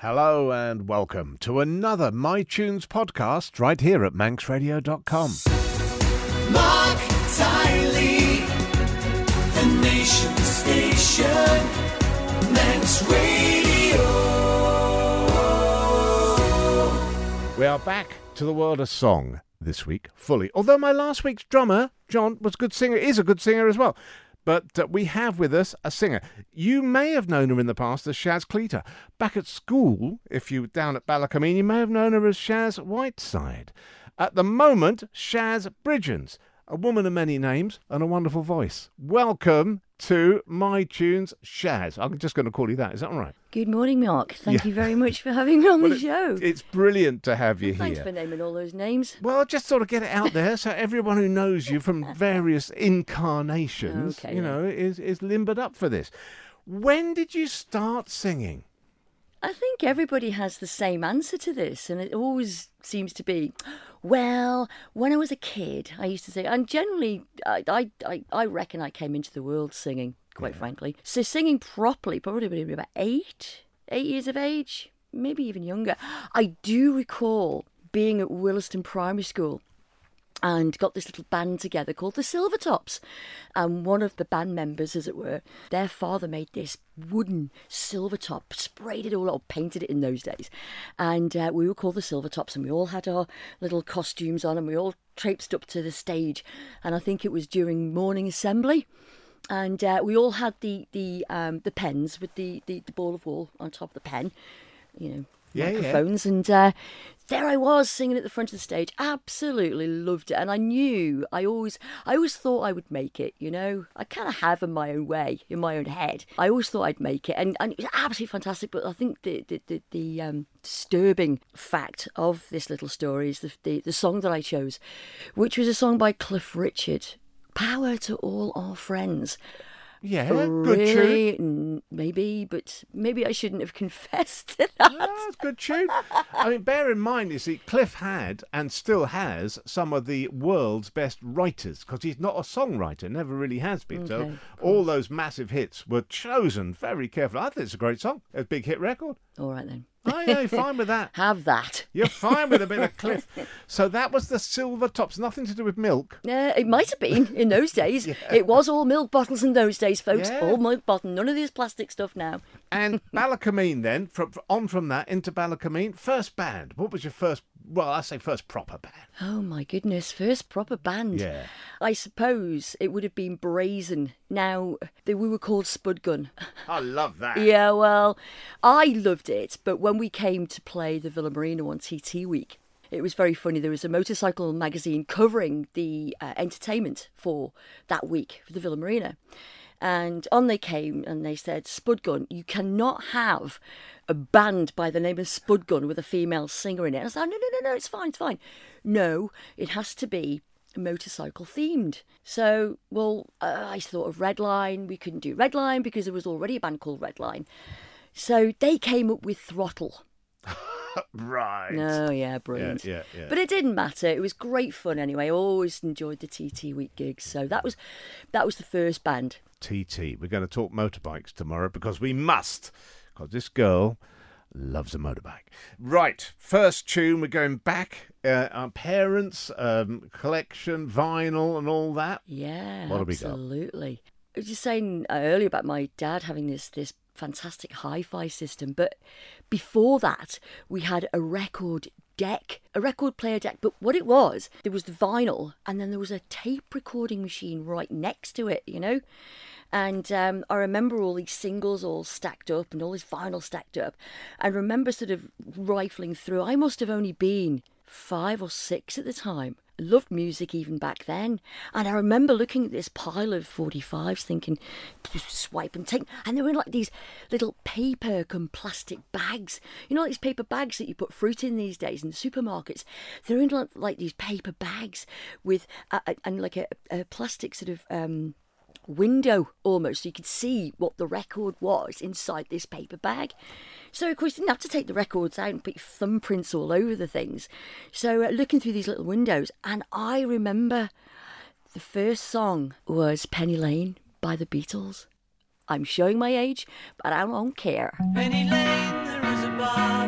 Hello and welcome to another My Tunes podcast right here at manxradio.com. Mark Tiley, the nation station, Manx Radio. We are back to the world of song this week, fully. Although my last week's drummer, John, was a good singer, is a good singer as well. But we have with us a singer. You may have known her in the past as Shaz Cleater. Back at school, if you were down at Ballacomene, you may have known her as Shaz Whiteside. At the moment, Shaz Bridgens, a woman of many names and a wonderful voice. Welcome to My Tunes, Shaz. I'm just going to call you that. Is that all right? Good morning, Mark. Thank you very much for having me on the show. It's brilliant to have you Thanks here. for naming all those names. Well, just sort of get it out there so everyone who knows you from various incarnations, Okay, is limbered up for this. When did you start singing? I think everybody has the same answer to this, and it always seems to be, well, when I was a kid, I used to sing, and generally, I reckon I came into the world singing, quite frankly. So singing properly, probably about 8 years of age, maybe even younger. I do recall being at Williston Primary School and got this little band together called the Silvertops. And one of the band members, as it were, their father made this wooden silver top, sprayed it all up, painted it in those days. And we were called the Silvertops, and we all had our little costumes on, and we all traipsed up to the stage. And I think it was during morning assembly. And we all had the pens with the ball of wool on top of the pen, microphones. And there I was singing at the front of the stage. Absolutely loved it. And I always thought I would make it, I kind of have in my own way, in my own head. I always thought I'd make it. And it was absolutely fantastic. But I think the disturbing fact of this little story is the song that I chose, which was a song by Cliff Richard, Power to All Our Friends. Yeah, really, good tune. Maybe, but maybe I shouldn't have confessed to that. Oh, good tune. I mean, bear in mind, you see, Cliff had and still has some of the world's best writers, because he's not a songwriter, never really has been. Okay, so all those massive hits were chosen very carefully. I think it's a great song. A big hit record. All right then. Oh, yeah, you're fine with that. Have that. You're fine with a bit of Cliff. So that was the Silvertops, nothing to do with milk. It might have been in those days. Yeah. It was all milk bottles in those days, folks. Yeah. All milk bottle, none of this plastic stuff now. And Ballacomene then, from that into Ballacomene, first band. What was your first, I say first proper band? Oh my goodness, first proper band. Yeah. I suppose it would have been Brazen. Now, we were called Spudgun. I love that. Yeah, well, I loved it, but when we came to play the Villa Marina on TT Week, it was very funny. There was a motorcycle magazine covering the entertainment for that week for the Villa Marina. And on they came and they said, Spudgun, you cannot have a band by the name of Spudgun with a female singer in it. And I said, no, it's fine. No, it has to be motorcycle themed. So, I thought of Redline. We couldn't do Redline because there was already a band called Redline. So they came up with Throttle. Right. Oh, yeah, brilliant. Yeah. But it didn't matter. It was great fun anyway. I always enjoyed the TT Week gigs. So that was the first band. TT. We're going to talk motorbikes tomorrow because we must. Because this girl loves a motorbike. Right. First tune. We're going back. Our parents, collection, vinyl and all that. Yeah, what have we got? Absolutely. I was just saying earlier about my dad having this fantastic hi-fi system, but before that we had a record player deck. But what it was, there was the vinyl and then there was a tape recording machine right next to it, And I remember all these singles all stacked up and all this vinyl stacked up, and remember sort of rifling through. I must have only been 5 or 6 at the time. Loved music even back then. And I remember looking at this pile of 45s thinking, swipe and take. And they were in like these little paper cum plastic bags. Like these paper bags that you put fruit in these days in the supermarkets. They're in like these paper bags with and like a plastic sort of window almost, so you could see what the record was inside this paper bag. So of course you didn't have to take the records out and put your thumbprints all over the things. So looking through these little windows, and I remember the first song was Penny Lane by the Beatles. I'm showing my age, but I don't care. Penny Lane, there is a bar.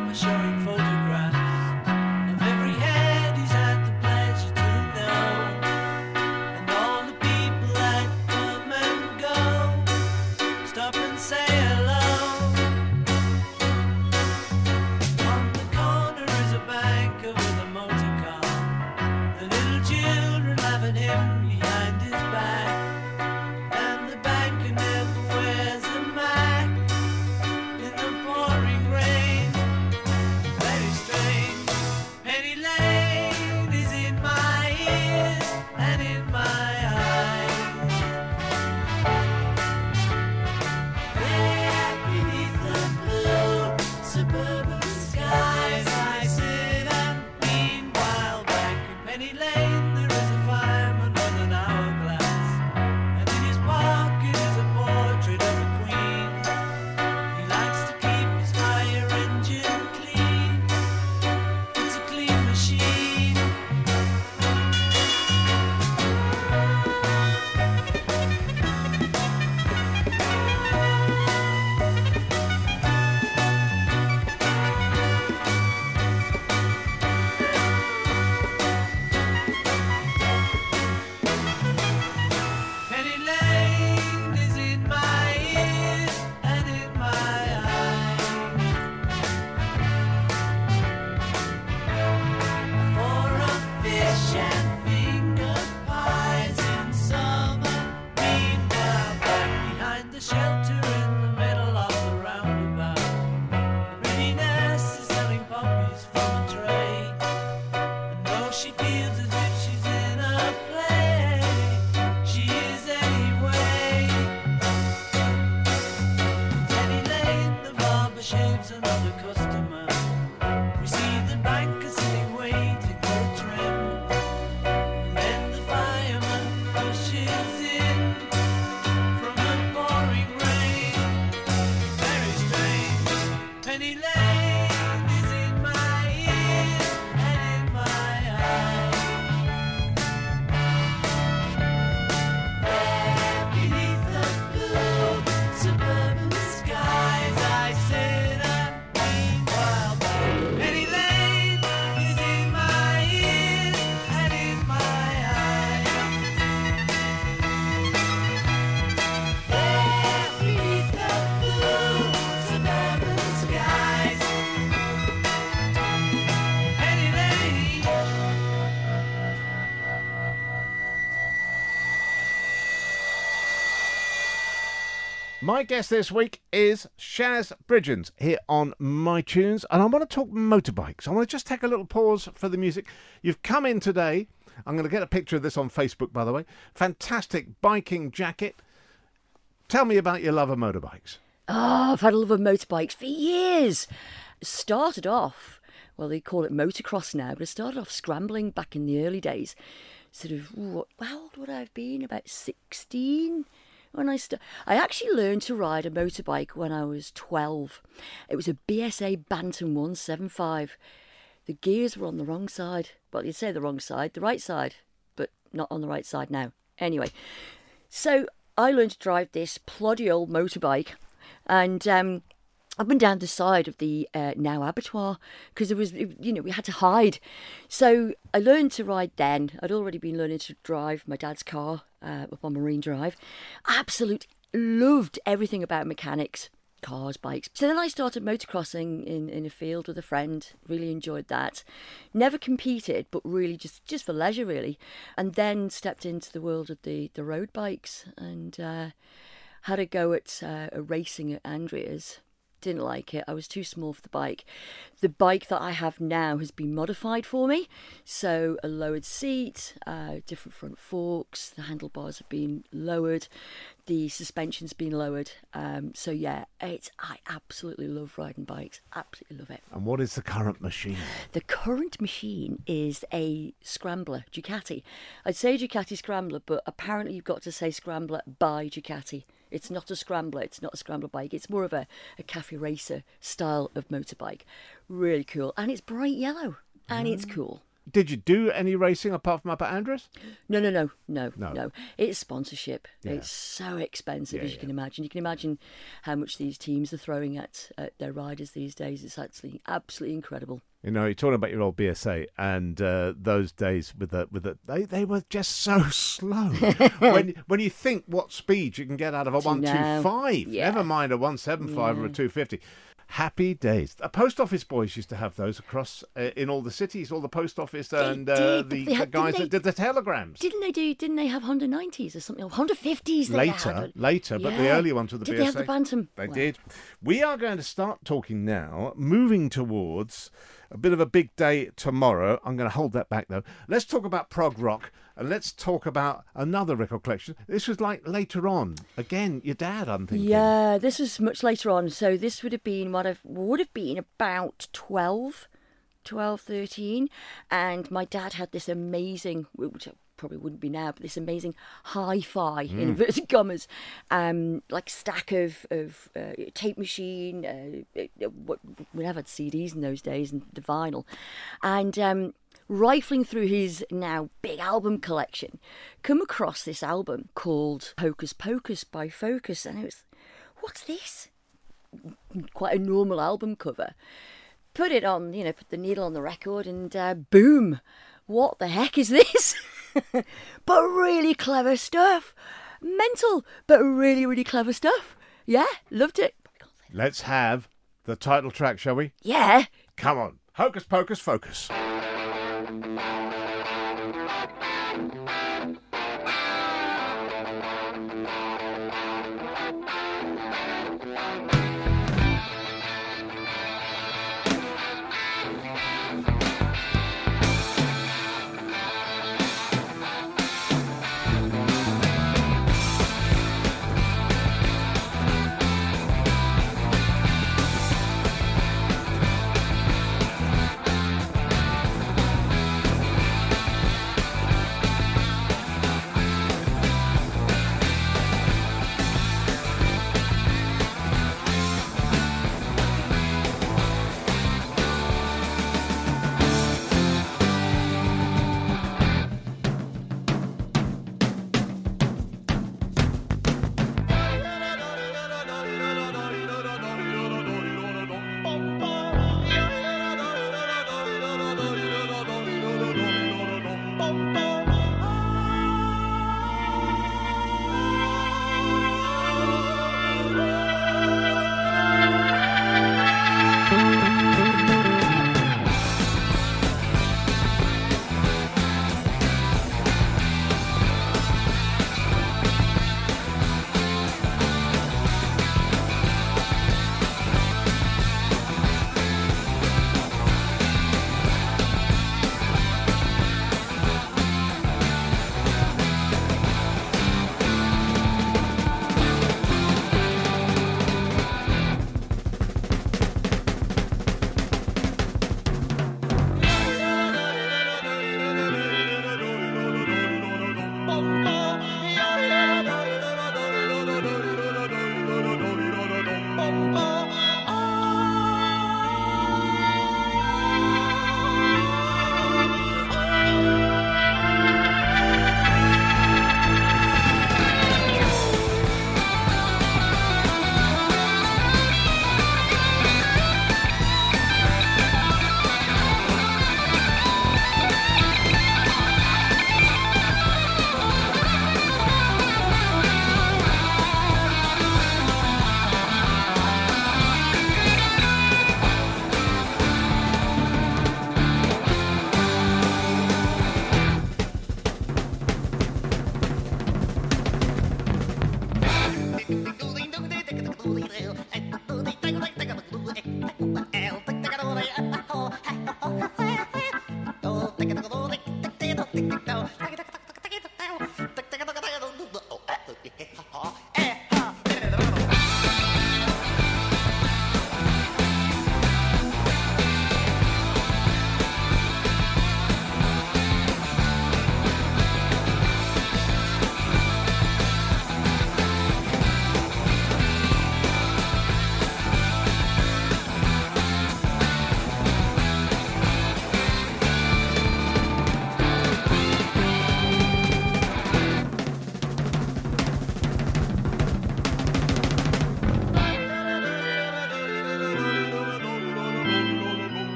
on a tray. I know she feels as if she's in a play. She is anyway. Penny Lane, the barber shaves another customer. We see the banker sitting waiting for a trim. And then the fireman rushes in from the pouring rain. Very strange. Penny Lane is in my ears and in my eyes. There beneath the blue suburban skies, I sit and meanwhile Penny Lane is in my ears and in my eyes. There beneath the blue suburban skies, Penny Lane. My guest this week is Shaz Bridgens here on My Tunes, and I want to talk motorbikes. I want to just take a little pause for the music. You've come in today. I'm going to get a picture of this on Facebook, by the way. Fantastic biking jacket. Tell me about your love of motorbikes. Oh, I've had a love of motorbikes for years. Started off, well, they call it motocross now, but it started off scrambling back in the early days. Sort of, how old would I have been? About 16 when I actually learned to ride a motorbike when I was 12. It was a BSA Bantam 175. The gears were on the wrong side. Well, you'd say the wrong side, the right side, but not on the right side now. Anyway, so I learned to drive this ploddy old motorbike, and up and down the side of the now abattoir, because there was, we had to hide. So I learned to ride then. I'd already been learning to drive my dad's car up on Marine Drive. Absolutely loved everything about mechanics, cars, bikes. So then I started motocrossing in a field with a friend. Really enjoyed that. Never competed, but really just for leisure, really. And then stepped into the world of the road bikes and had a go at racing at Andrea's. Didn't like it. I was too small for the bike. The bike that I have now has been modified for me. So a lowered seat, different front forks, the handlebars have been lowered, the suspension's been lowered. So yeah, I absolutely love riding bikes. Absolutely love it. And what is the current machine? The current machine is a Scrambler, Ducati. I'd say Ducati Scrambler, but apparently you've got to say Scrambler by Ducati. It's not a Scrambler, it's not a Scrambler bike. It's more of a cafe racer style of motorbike. Really cool. And it's bright yellow. And it's cool. Did you do any racing apart from up at Andrews? No. No. It's sponsorship. Yeah. It's so expensive, Yeah, as you can imagine. You can imagine how much these teams are throwing at their riders these days. It's actually absolutely incredible. You know, you're talking about your old BSA, and those days with the they were just so slow. when you think what speed you can get out of a 125, Yeah. never mind a 175 or a 250. Happy days. The post office boys used to have those across in all the cities, all the post office and did, the but they had- guys didn't that did the telegrams. Didn't they have Honda 90s or something? Or Honda 50s they had. Later, but the Yeah. early ones with the Did BSA. they have the Bantam? They Wow. did. We are going to start talking now, moving towards a bit of a big day tomorrow. I'm going to hold that back, though. Let's talk about prog rock, and let's talk about another record collection. This was like later on. Again, your dad, I'm thinking. Yeah, this was much later on. So this would have been about 12, 13. And my dad had this amazing, which probably wouldn't be now, but this amazing hi-fi, in inverted commas, like stack of tape machine. We never had CDs in those days, and the vinyl. And rifling through his now big album collection, come across this album called Hocus Pocus by Focus, and it was, what's this? Quite a normal album cover. Put it on, put the needle on the record, and boom! What the heck is this? But really clever stuff. Mental, but really, really clever stuff. Yeah, loved it. Let's have the title track, shall we? Yeah. Come on. Hocus Pocus Focus.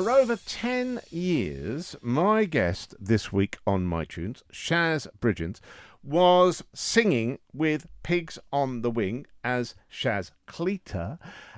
For over 10 years, my guest this week on My Tunes, Shaz Bridgens, was singing with Pigs on the Wing as Shaz Cleater,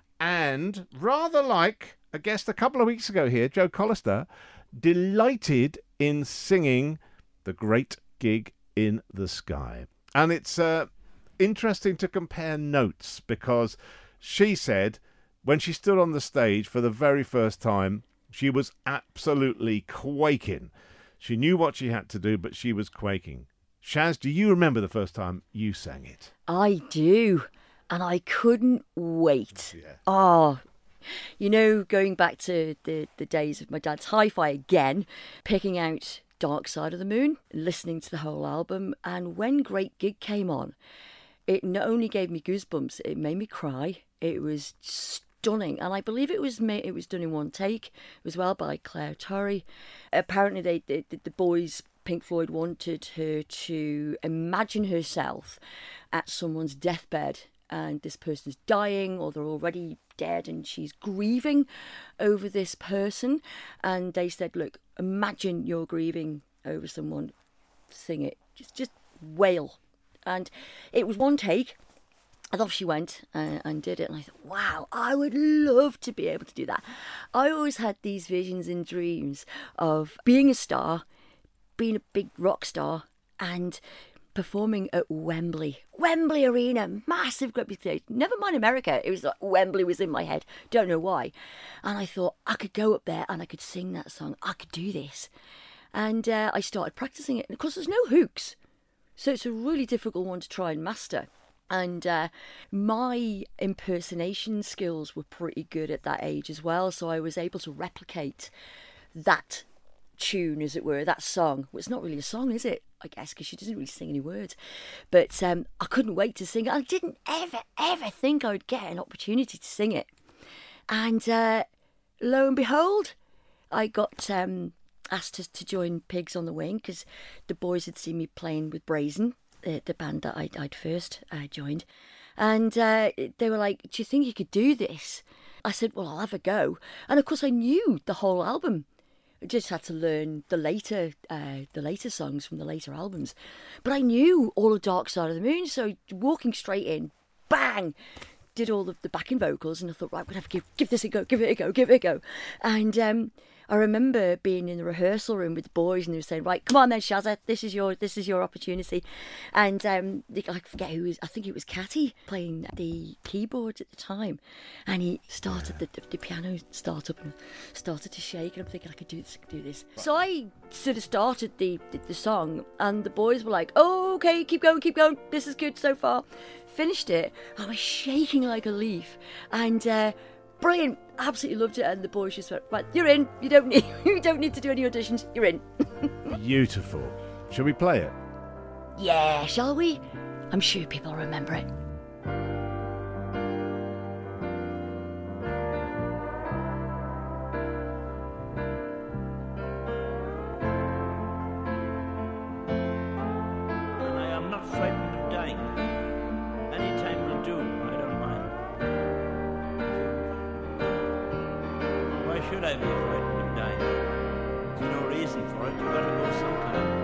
and rather like a guest a couple of weeks ago here, Joe Collister, delighted in singing The Great Gig in the Sky. And it's interesting to compare notes, because she said when she stood on the stage for the very first time, she was absolutely quaking. She knew what she had to do, but she was quaking. Shaz, do you remember the first time you sang it? I do, and I couldn't wait. Yeah. Oh, you know, going back to the days of my dad's hi-fi again, picking out Dark Side of the Moon, listening to the whole album, and when Great Gig came on, it not only gave me goosebumps, it made me cry. It was stunning, and I believe it was done in one take as well by Claire Torrey. Apparently, the boys, Pink Floyd, wanted her to imagine herself at someone's deathbed, and this person's dying or they're already dead, and she's grieving over this person. And they said, "Look, imagine you're grieving over someone. Sing it. Just wail." And it was one take. And off she went and did it. And I thought, wow, I would love to be able to do that. I always had these visions and dreams of being a star, being a big rock star, and performing at Wembley Arena, massive, great big stage. Never mind America, it was like Wembley was in my head. Don't know why. And I thought I could go up there and I could sing that song. I could do this. And I started practicing it. And of course, there's no hooks, so it's a really difficult one to try and master. And my impersonation skills were pretty good at that age as well, so I was able to replicate that tune, as it were, that song. Well, it's not really a song, is it? I guess, because she doesn't really sing any words. But I couldn't wait to sing it. I didn't ever think I would get an opportunity to sing it. And lo and behold, I got asked to join Pigs on the Wing, because the boys had seen me playing with Brazen, the band that I'd first joined. And they were like, "Do you think you could do this?" I said, "Well, I'll have a go." And of course I knew the whole album. I just had to learn the later songs from the later albums. But I knew all of Dark Side of the Moon, so walking straight in, bang, did all the backing vocals, and I thought, right, I'm going to have to give this a go, give it a go. And I remember being in the rehearsal room with the boys, and they were saying, "Right, come on then, Shazza, this is your opportunity." And I forget who was. I think it was Catty playing the keyboards at the time, and he started the piano start up and started to shake, and I'm thinking, I could do this. So I sort of started the song, and the boys were like, "Oh, okay, keep going. This is good so far." Finished it. I was shaking like a leaf, and. Brilliant, absolutely loved it, and the boys just went, "Right, you're in. You don't need to do any auditions. You're in." Beautiful. Shall we play it? Yeah, shall we? I'm sure people remember it. I am not frightened of dying. Any time will do, I don't mind. Why should I be frightened of dying? There's no reason for it. You've got to go sometime.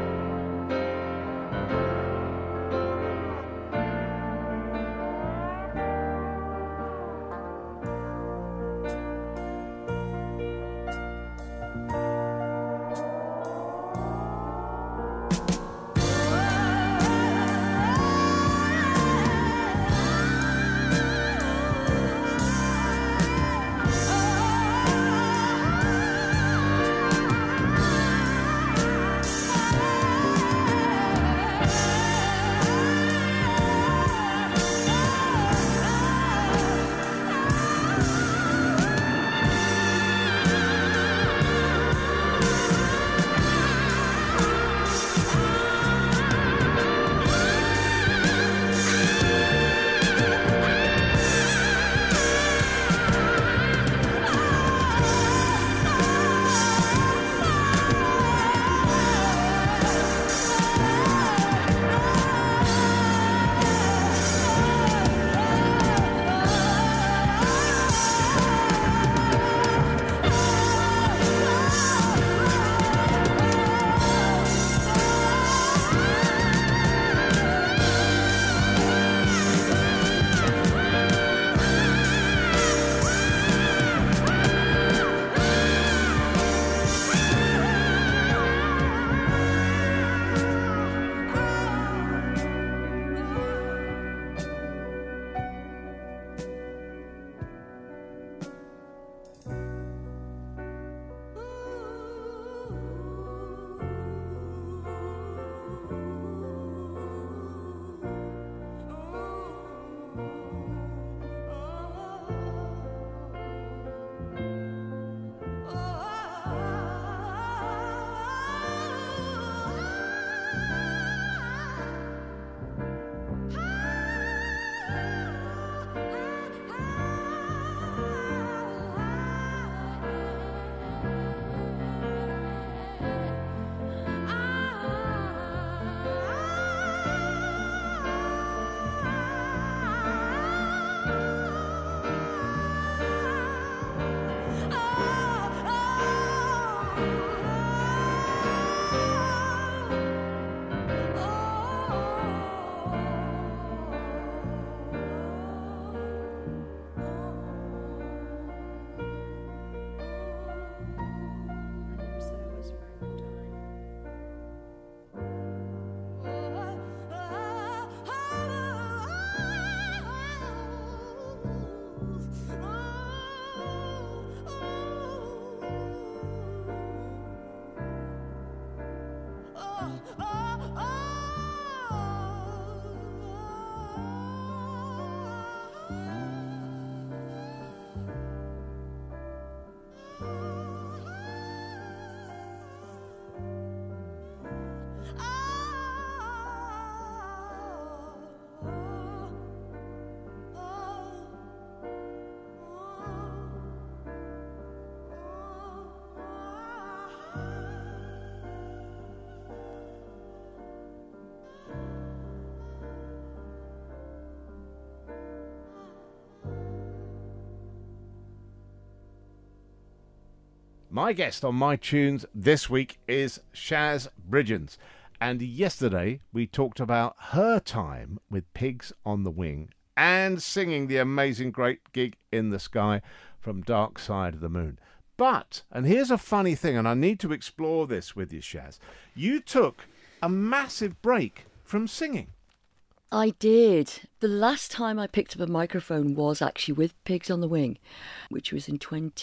My guest on My Tunes this week is Shaz Bridgens. And yesterday we talked about her time with Pigs on the Wing and singing the amazing Great Gig in the Sky from Dark Side of the Moon. But, and here's a funny thing, and I need to explore this with you, Shaz. You took a massive break from singing. I did. The last time I picked up a microphone was actually with Pigs on the Wing, which was in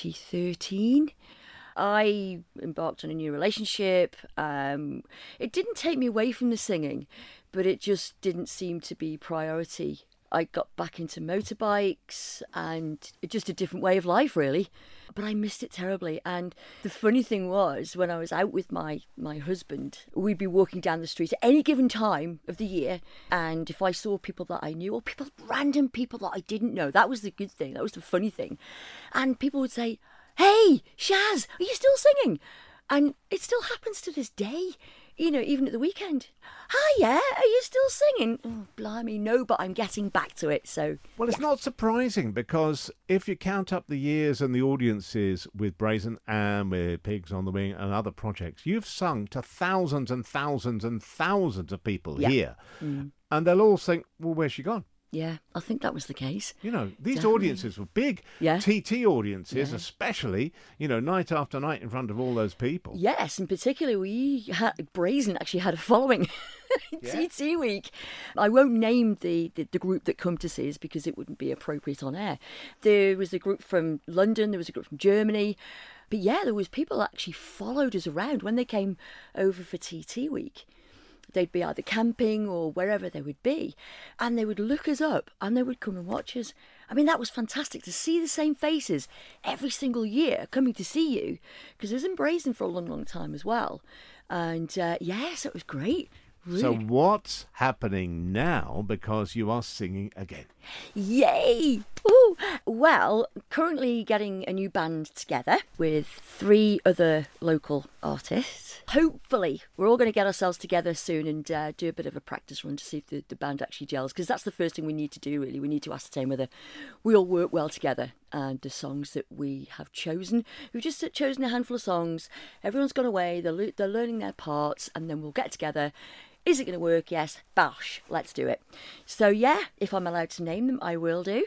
2013. I embarked on a new relationship. It didn't take me away from the singing, but it just didn't seem to be priority. I got back into motorbikes and just a different way of life, really. But I missed it terribly. And the funny thing was, when I was out with my husband, we'd be walking down the street at any given time of the year. And if I saw people that I knew, or random people that I didn't know, that was the good thing. That was the funny thing. And people would say, "Hey, Shaz, are you still singing?" And it still happens to this day, you know, even at the weekend. "Hi, yeah, are you still singing?" "Oh, blimey, no, but I'm getting back to it." So, well, it's not surprising, because if you count up the years and the audiences with Brazen and with Pigs on the Wing and other projects, you've sung to thousands and thousands and thousands of people here. And they'll all think, well, where's she gone? yeah, I think that was the case. You know, these Definitely. audiences were big. Yeah. TT audiences, Yeah. especially, you know, night after night in front of all those people. Yes, and particularly Brazen actually had a following. Yeah. TT Week. I won't name the group that come to see us because it wouldn't be appropriate on air. There was a group from London, there was a group from Germany. But yeah, there was people that actually followed us around when they came over for TT Week. They'd be either camping or wherever they would be, and they would look us up and they would come and watch us. I mean, that was fantastic to see the same faces every single year coming to see you, because I was in Brazen for a long, long time as well. And yes, it was great. Really. So what's happening now, because you are singing again? Yay! Ooh. Well, currently getting a new band together with 3 other local artists. Hopefully, we're all going to get ourselves together soon and do a bit of a practice run to see if the band actually gels, because that's the first thing we need to do, really. We need to ascertain whether we all work well together. And the songs that we have chosen, we've just chosen a handful of songs. Everyone's gone away, they're learning their parts, and then we'll get together. Is it going to work? Yes. Bosh. Let's do it. So yeah, if I'm allowed to name them, I will do.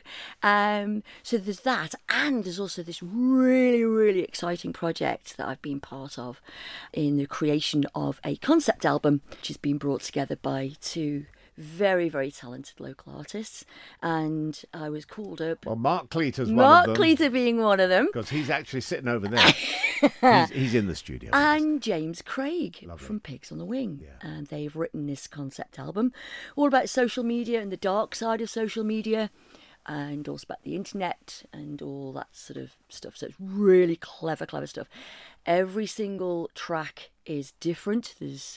So there's that, and there's also this really, really exciting project that I've been part of in the creation of a concept album, which has been brought together by 2 very, very talented local artists. And I was called up. Well, Mark Cleater's one Mark of them. Cleater being one of them. Because he's actually sitting over there. he's in the studio. And James Craig Lovely. from Pigs on the Wing. Yeah. And they've written this concept album all about social media and the dark side of social media, and also about the internet and all that sort of stuff. So it's really clever stuff. Every single track is different. There's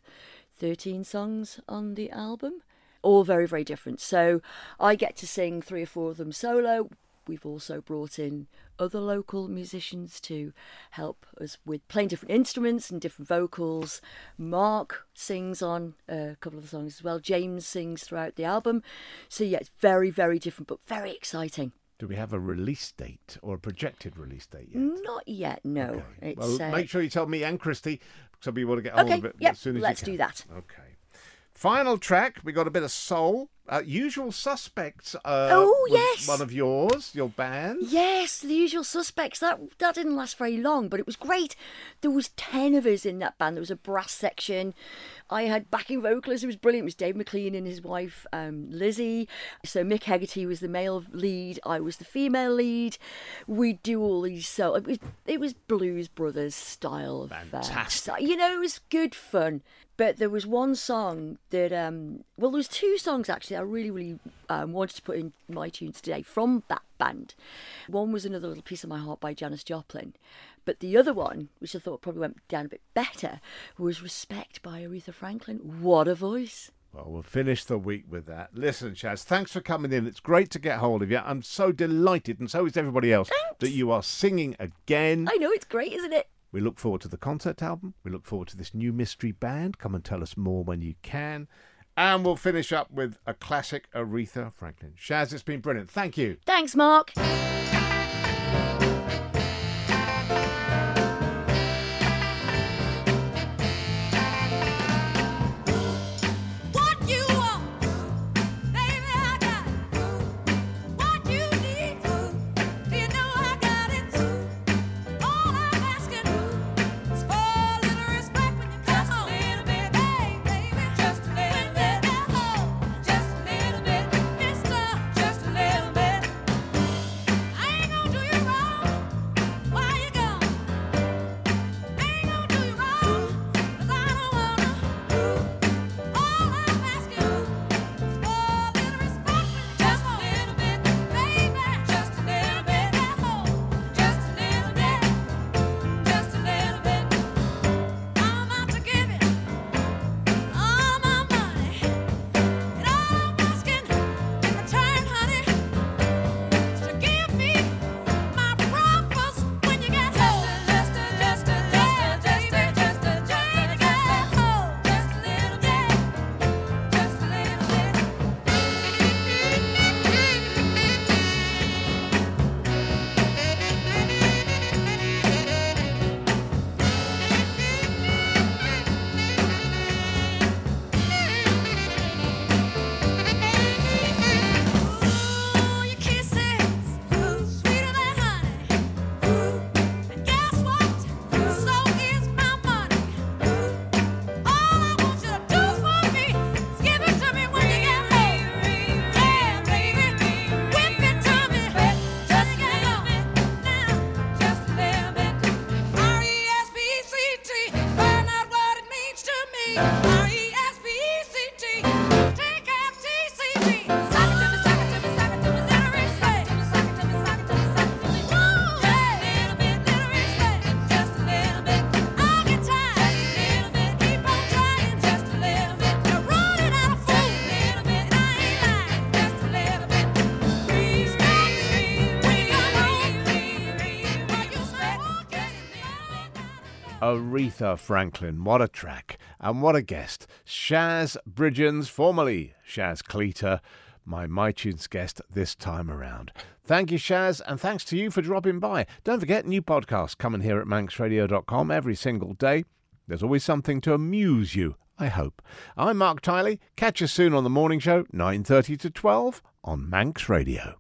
13 songs on the album, all very, very different. So I get to sing 3 or 4 of them solo. We've also brought in other local musicians to help us with playing different instruments and different vocals. Mark sings on a couple of the songs as well. James sings throughout the album. So yeah, it's very, very different, but very exciting. Do we have a release date or a projected release date yet? Not yet, no. Okay. It's, Well, make sure you tell me and Christy, because we want to get hold okay, of it yep, as soon as let's you can. do that. Okay. Final track, we got a bit of soul. Usual Suspects. Oh, was yes. One of yours, your band. Yes, The Usual Suspects. That didn't last very long, but it was great. There was 10 of us in that band. There was a brass section. I had backing vocalists. It was brilliant. It was Dave McLean and his wife, Lizzie. So Mick Hegarty was the male lead. I was the female lead. We'd do all these. So it was Blues Brothers style of Fantastic. you know, it was good fun. But there was one song that, well, there was 2 songs actually I really, really wanted to put in my tunes today from that band. One was Another Little Piece of My Heart by Janis Joplin. But the other one, which I thought probably went down a bit better, was Respect by Aretha Franklin. What a voice. Well, we'll finish the week with that. Listen, Shaz, thanks for coming in. It's great to get hold of you. I'm so delighted, and so is everybody else, that you are singing again. I know, it's great, isn't it? We look forward to the concept album. We look forward to this new mystery band. Come and tell us more when you can. And we'll finish up with a classic Aretha Franklin. Shaz, it's been brilliant. Thank you. Thanks, Mark. Aretha Franklin, what a track and what a guest. Shaz Bridgens, formerly Shaz Cleater, my MyTunes guest this time around. Thank you, Shaz, and thanks to you for dropping by. Don't forget, new podcasts coming here at manxradio.com every single day. There's always something to amuse you, I hope. I'm Mark Tiley. Catch you soon on The Morning Show, 9:30 to 12 on Manx Radio.